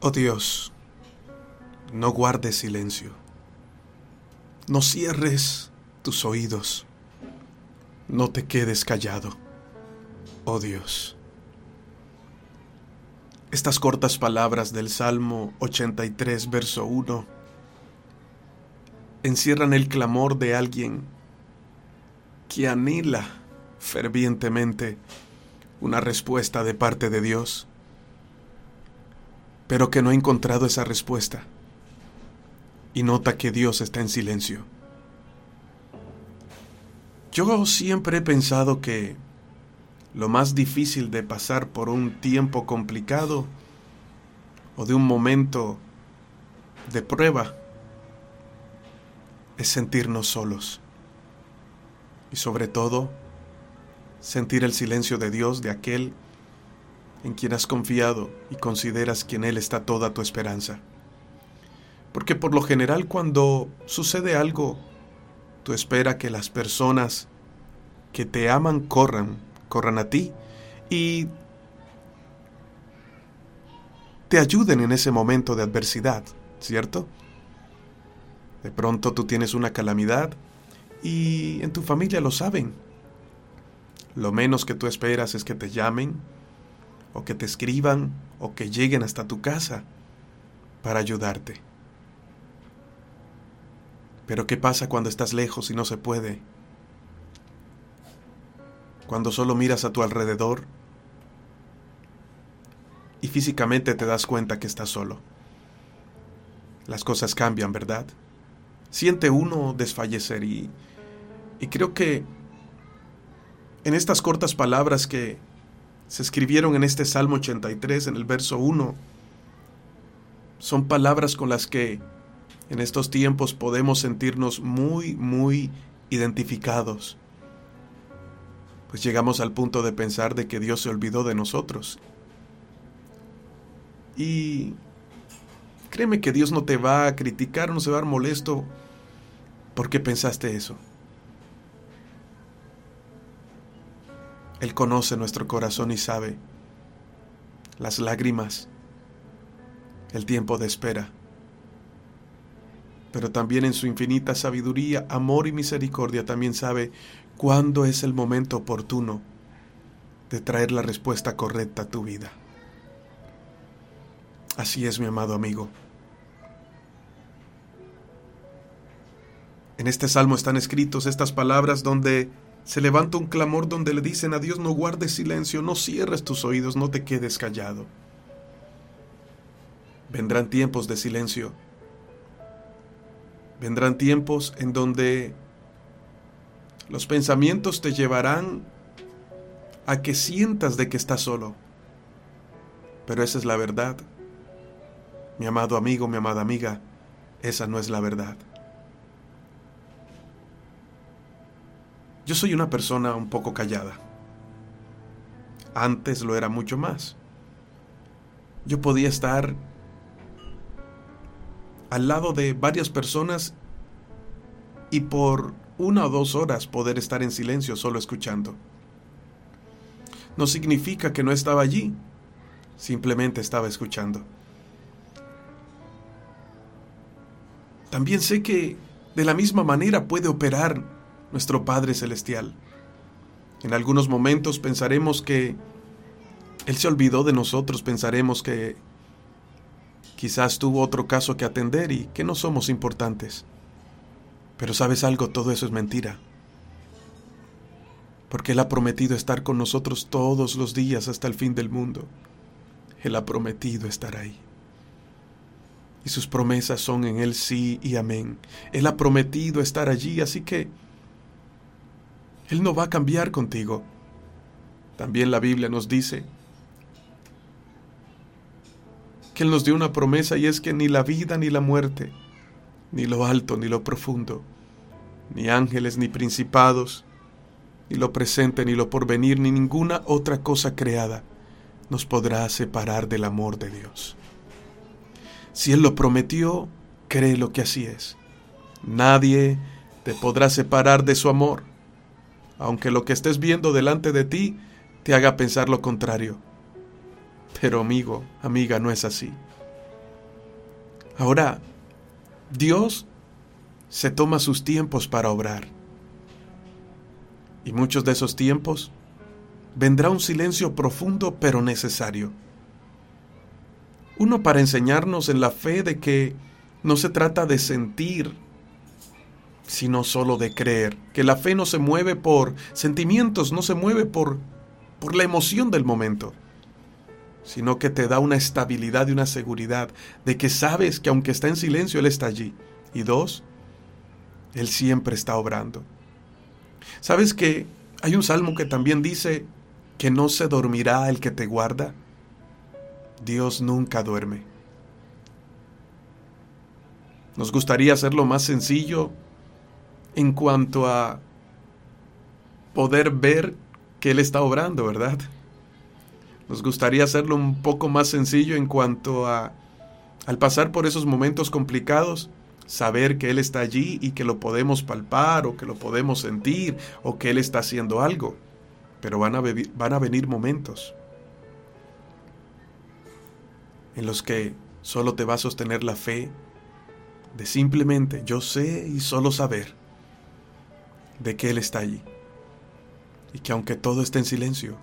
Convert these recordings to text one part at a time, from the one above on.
Oh Dios, no guardes silencio, no cierres tus oídos, no te quedes callado, oh Dios. Estas cortas palabras del Salmo 83, verso 1, encierran el clamor de alguien que anhela fervientemente una respuesta de parte de Dios, pero que no ha encontrado esa respuesta y nota que Dios está en silencio. Yo siempre he pensado que lo más difícil de pasar por un tiempo complicado o de un momento de prueba es sentirnos solos y sobre todo sentir el silencio de Dios, de aquel en quien has confiado y consideras que en Él está toda tu esperanza. Porque por lo general cuando sucede algo, tú esperas que las personas que te aman corran a ti y te ayuden en ese momento de adversidad, ¿cierto? De pronto tú tienes una calamidad y en tu familia lo saben. Lo menos que tú esperas es que te llamen, o que te escriban, o que lleguen hasta tu casa para ayudarte. Pero ¿qué pasa cuando estás lejos y no se puede? Cuando solo miras a tu alrededor y físicamente te das cuenta que estás solo. Las cosas cambian, ¿verdad? Siente uno desfallecer y creo que en estas cortas palabras que se escribieron en este Salmo 83, en el verso 1, son palabras con las que en estos tiempos podemos sentirnos muy identificados. Pues llegamos al punto de pensar de que Dios se olvidó de nosotros. Y créeme que Dios no te va a criticar, no se va a dar molesto porque pensaste eso. Él conoce nuestro corazón y sabe las lágrimas, el tiempo de espera, pero también en su infinita sabiduría, amor y misericordia también sabe cuándo es el momento oportuno de traer la respuesta correcta a tu vida. Así es, mi amado amigo. En este salmo están escritos estas palabras donde se levanta un clamor, donde le dicen a Dios: no guardes silencio, no cierres tus oídos, no te quedes callado. Vendrán tiempos de silencio. Vendrán tiempos en donde los pensamientos te llevarán a que sientas de que estás solo. Pero esa es la verdad. Mi amado amigo, mi amada amiga, esa no es la verdad. Yo soy una persona un poco callada. Antes lo era mucho más. Yo podía estar al lado de varias personas y por 1 o 2 horas poder estar en silencio solo escuchando. No significa que no estaba allí, simplemente estaba escuchando. También sé que de la misma manera puede operar nuestro Padre Celestial. En algunos momentos pensaremos que Él se olvidó de nosotros, pensaremos que quizás tuvo otro caso que atender y que no somos importantes. Pero ¿sabes algo? Todo eso es mentira. Porque Él ha prometido estar con nosotros todos los días hasta el fin del mundo. Él ha prometido estar ahí. Y sus promesas son en Él sí y amén. Él ha prometido estar allí, así que Él no va a cambiar contigo. También la Biblia nos dice que Él nos dio una promesa, y es que ni la vida ni la muerte, ni lo alto ni lo profundo, ni ángeles ni principados, ni lo presente ni lo porvenir, ni ninguna otra cosa creada nos podrá separar del amor de Dios. Si Él lo prometió, créelo que así es. Nadie te podrá separar de su amor, aunque lo que estés viendo delante de ti te haga pensar lo contrario. Pero amigo, amiga, no es así. Ahora, Dios se toma sus tiempos para obrar. Y muchos de esos tiempos vendrá un silencio profundo pero necesario. Uno para enseñarnos en la fe de que no se trata de sentir, sino solo de creer. Que la fe no se mueve por sentimientos, no se mueve por la emoción del momento, sino que te da una estabilidad y una seguridad de que sabes que aunque está en silencio, Él está allí. Y dos, Él siempre está obrando. ¿Sabes que hay un salmo que también dice que no se dormirá el que te guarda? Dios nunca duerme. Nos gustaría hacerlo más sencillo en cuanto a poder ver que Él está obrando, ¿verdad? Nos gustaría hacerlo un poco más sencillo en cuanto a, al pasar por esos momentos complicados, saber que Él está allí y que lo podemos palpar o que lo podemos sentir o que Él está haciendo algo. Pero van a venir momentos en los que solo te va a sostener la fe de simplemente yo sé y solo saber de que Él está allí. Y que aunque todo esté en silencio,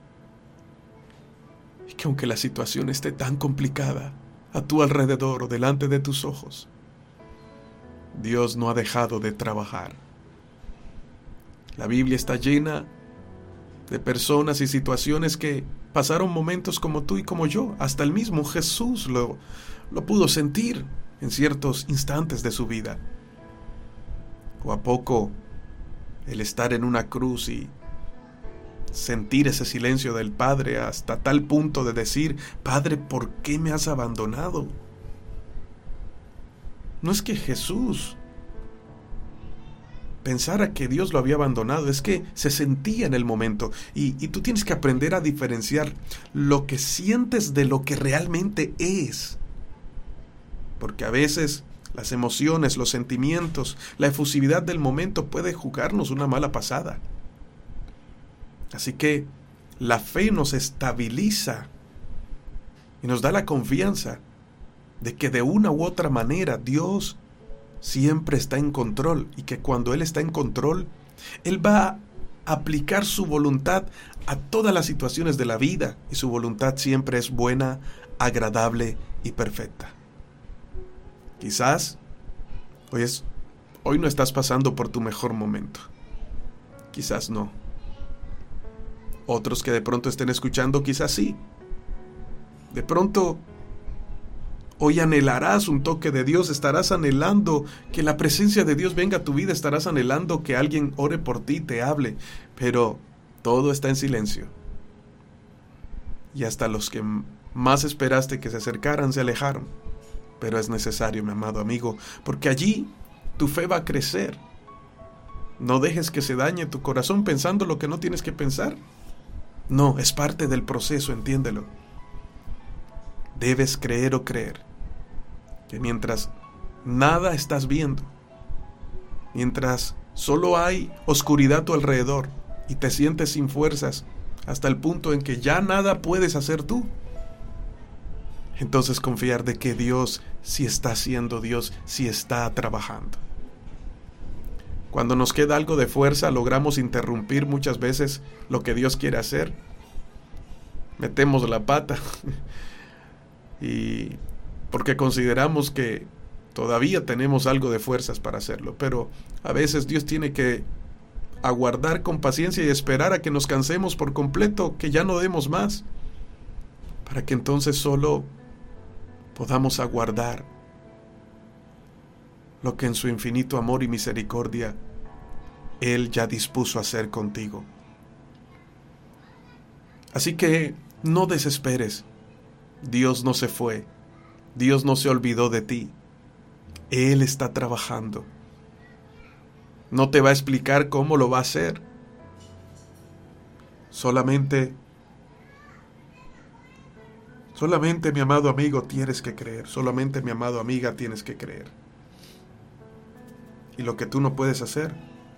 y que aunque la situación esté tan complicada a tu alrededor o delante de tus ojos, Dios no ha dejado de trabajar. La Biblia está llena de personas y situaciones que pasaron momentos como tú y como yo. Hasta el mismo Jesús lo pudo sentir en ciertos instantes de su vida. ¿O a poco el estar en una cruz y sentir ese silencio del Padre hasta tal punto de decir, Padre, ¿por qué me has abandonado? No es que Jesús pensara que Dios lo había abandonado, es que se sentía en el momento. Y tú tienes que aprender a diferenciar lo que sientes de lo que realmente es. Porque a veces las emociones, los sentimientos, la efusividad del momento puede jugarnos una mala pasada. Así que la fe nos estabiliza y nos da la confianza de que de una u otra manera Dios siempre está en control y que cuando Él está en control, Él va a aplicar su voluntad a todas las situaciones de la vida y su voluntad siempre es buena, agradable y perfecta. Quizás hoy no estás pasando por tu mejor momento. Quizás no. Otros que de pronto estén escuchando, quizás sí. De pronto, hoy anhelarás un toque de Dios, estarás anhelando que la presencia de Dios venga a tu vida, estarás anhelando que alguien ore por ti, te hable, pero todo está en silencio. Y hasta los que más esperaste que se acercaran se alejaron. Pero es necesario, mi amado amigo, porque allí tu fe va a crecer. No dejes que se dañe tu corazón pensando lo que no tienes que pensar. No, es parte del proceso, entiéndelo. Debes creer o creer que mientras nada estás viendo, mientras solo hay oscuridad a tu alrededor y te sientes sin fuerzas hasta el punto en que ya nada puedes hacer tú, entonces confiar de que Dios sí está haciendo, Dios sí está trabajando. Cuando nos queda algo de fuerza, logramos interrumpir muchas veces lo que Dios quiere hacer. Metemos la pata. Y porque consideramos que todavía tenemos algo de fuerzas para hacerlo. Pero a veces Dios tiene que aguardar con paciencia y esperar a que nos cansemos por completo, que ya no demos más, para que entonces solo podamos aguardar lo que en su infinito amor y misericordia Él ya dispuso hacer contigo. Así que no desesperes. Dios no se fue. Dios no se olvidó de ti. Él está trabajando. No te va a explicar cómo lo va a hacer. Solamente, mi amado amigo, tienes que creer. Solamente, mi amado amiga, tienes que creer. Y lo que tú no puedes hacer,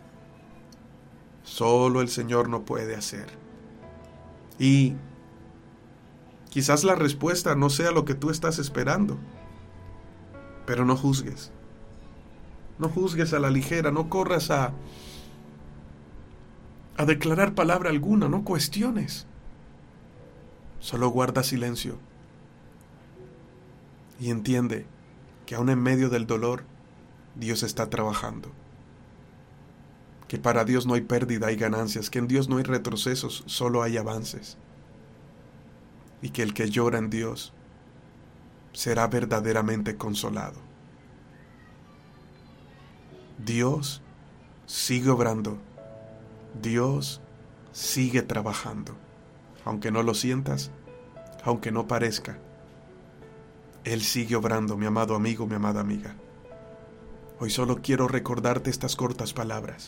solo el Señor no puede hacer. Y quizás la respuesta no sea lo que tú estás esperando. Pero no juzgues. No juzgues a la ligera, no corras a declarar palabra alguna, no cuestiones. Solo guarda silencio y entiende que aún en medio del dolor, Dios está trabajando. Que para Dios no hay pérdida, hay ganancias, que en Dios no hay retrocesos, solo hay avances. Y que el que llora en Dios será verdaderamente consolado. Dios sigue obrando. Dios sigue trabajando. Aunque no lo sientas, aunque no parezca, Él sigue obrando, mi amado amigo, mi amada amiga. Hoy solo quiero recordarte estas cortas palabras.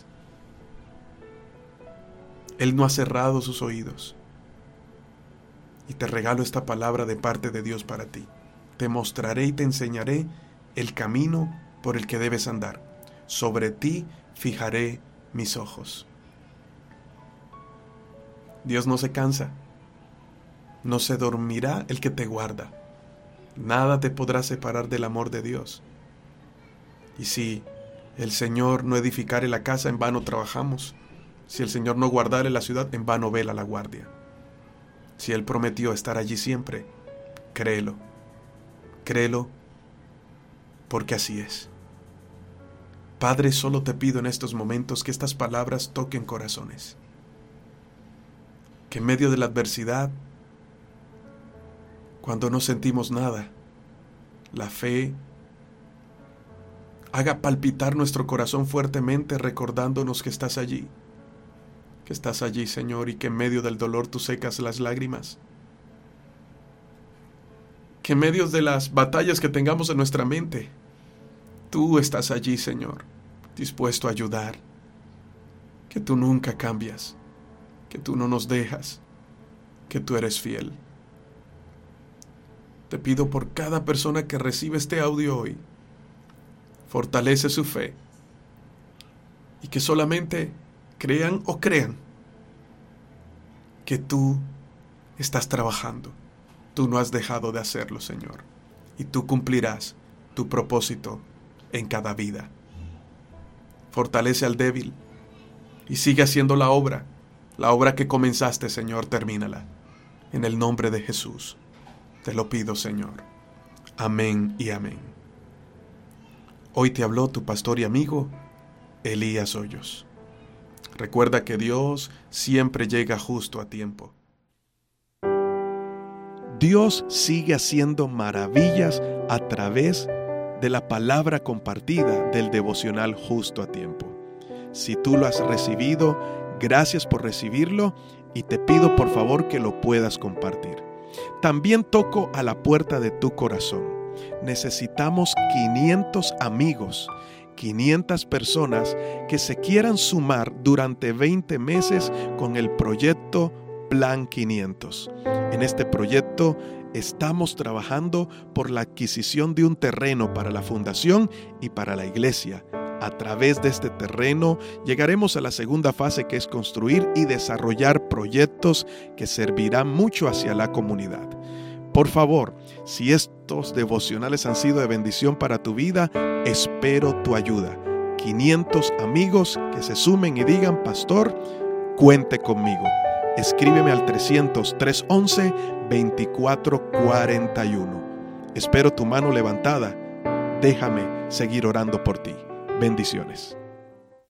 Él no ha cerrado sus oídos. Y te regalo esta palabra de parte de Dios para ti. Te mostraré y te enseñaré el camino por el que debes andar. Sobre ti fijaré mis ojos. Dios no se cansa. No se dormirá el que te guarda. Nada te podrá separar del amor de Dios. Y si el Señor no edificare la casa, en vano trabajamos. Si el Señor no guardare la ciudad, en vano vela la guardia. Si Él prometió estar allí siempre, créelo. Créelo, porque así es. Padre, solo te pido en estos momentos que estas palabras toquen corazones. Que en medio de la adversidad, cuando no sentimos nada, la fe haga palpitar nuestro corazón fuertemente recordándonos que estás allí. Que estás allí, Señor, y que en medio del dolor tú secas las lágrimas. Que en medio de las batallas que tengamos en nuestra mente, tú estás allí, Señor, dispuesto a ayudar. Que tú nunca cambias, que tú no nos dejas, que tú eres fiel. Te pido por cada persona que recibe este audio hoy, fortalece su fe y que solamente crean que tú estás trabajando. Tú no has dejado de hacerlo, Señor, y tú cumplirás tu propósito en cada vida. Fortalece al débil y sigue haciendo la obra que comenzaste, Señor, termínala. En el nombre de Jesús, te lo pido, Señor. Amén y amén. Hoy te habló tu pastor y amigo, Elías Hoyos. Recuerda que Dios siempre llega justo a tiempo. Dios sigue haciendo maravillas a través de la palabra compartida del devocional Justo a Tiempo. Si tú lo has recibido, gracias por recibirlo y te pido por favor que lo puedas compartir. También toco a la puerta de tu corazón. Necesitamos 500 amigos, 500 personas que se quieran sumar durante 20 meses con el proyecto Plan 500. En este proyecto estamos trabajando por la adquisición de un terreno para la fundación y para la iglesia. A través de este terreno llegaremos a la segunda fase, que es construir y desarrollar proyectos que servirán mucho hacia la comunidad. Por favor, si estos devocionales han sido de bendición para tu vida, espero tu ayuda. 500 amigos que se sumen y digan: pastor, cuente conmigo. Escríbeme al 300-311-2441. Espero tu mano levantada. Déjame seguir orando por ti. Bendiciones.